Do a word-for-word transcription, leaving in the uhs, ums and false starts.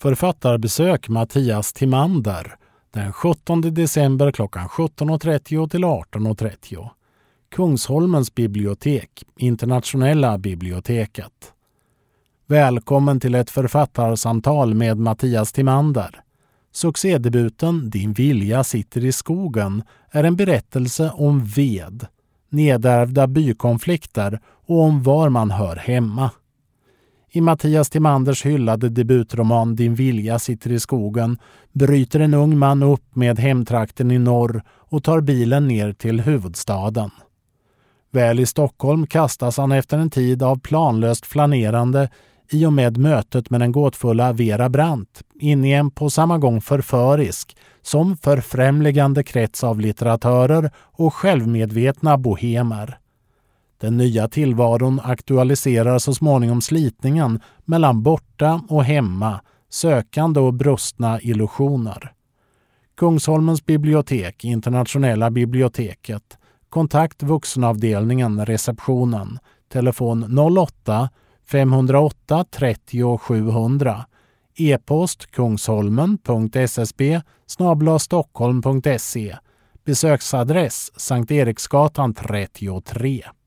Författarbesök Mattias Timander den sjuttonde december klockan sjutton och trettio till arton och trettio. Kungsholmens bibliotek, Internationella biblioteket. Välkommen till ett författarsamtal med Mattias Timander. Succédebuten Din vilja sitter i skogen är en berättelse om ved, nedärvda bykonflikter och om var man hör hemma. I Mattias Timanders hyllade debutroman Din vilja sitter i skogen bryter en ung man upp med hemtrakten i norr och tar bilen ner till huvudstaden. Väl i Stockholm kastas han efter en tid av planlöst flanerande i och med mötet med den gåtfulla Vera Brandt in i en på samma gång förförisk som förfrämligande krets av litteratörer och självmedvetna bohemer. Den nya tillvaron aktualiserar så småningom slitningen mellan borta och hemma, sökande och brustna illusioner. Kungsholmens bibliotek, Internationella biblioteket. Kontakt vuxenavdelningen, receptionen. Telefon noll åtta femhundraåtta trettio sjuhundra. E-post kungsholmen punkt ssb snabel-a stockholm punkt se. Besöksadress Sankt Eriksgatan trettiotre.